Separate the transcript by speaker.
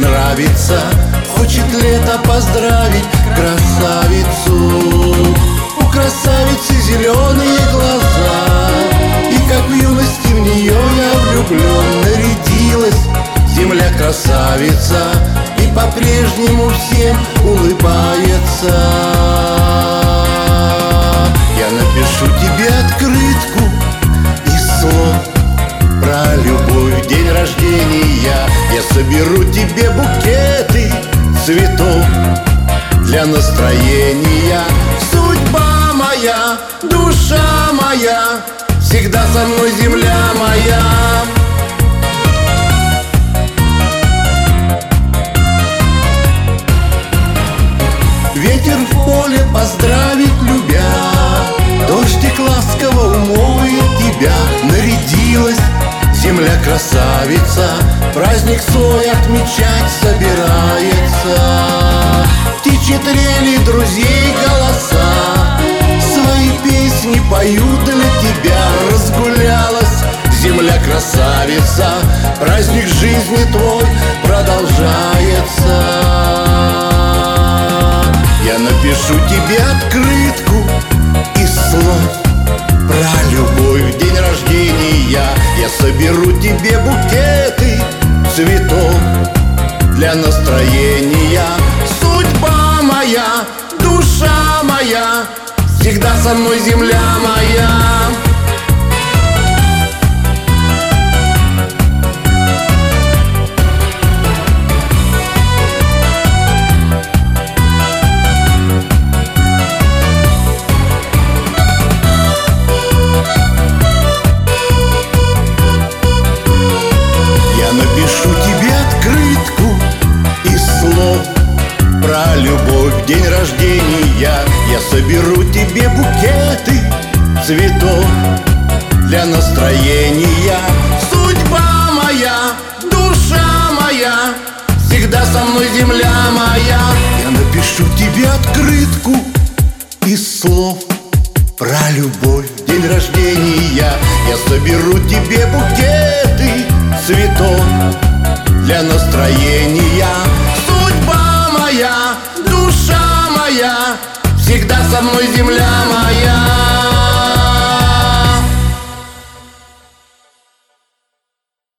Speaker 1: нравится, хочет лето поздравить красавицу. У красавицы зеленые глаза, и как в юности в нее я влюблен. Нарядилась земля красавица, и по-прежнему всем улыбается. Я напишу тебе открытку из слов про любовь, день рождения. Я соберу тебе букеты цветов для настроения. Судьба моя, душа моя, всегда со мной земля моя. Ветер в поле поздравит любя, дождик ласково умоет тебя. Нарядилась земля красавица, праздник свой отмечать собирается. Птичьи трели друзей голоса свои песни поют для тебя. Разгулялась земля красавица, праздник жизни твой продолжается. Я напишу тебе открытку из слов про любовь, день рождения. Я соберу тебе букеты цветов для настроения. Судьба моя, душа моя, всегда со мной земля моя. Напишу тебе открытку из слов про любовь, день рождения. Я соберу тебе букеты цветов для настроения. Судьба моя, душа моя, всегда со мной земля моя. Я напишу тебе открытку из слов про любовь, день рождения. Я соберу тебе букеты цветов для настроения. Судьба моя, душа моя, всегда со мной земля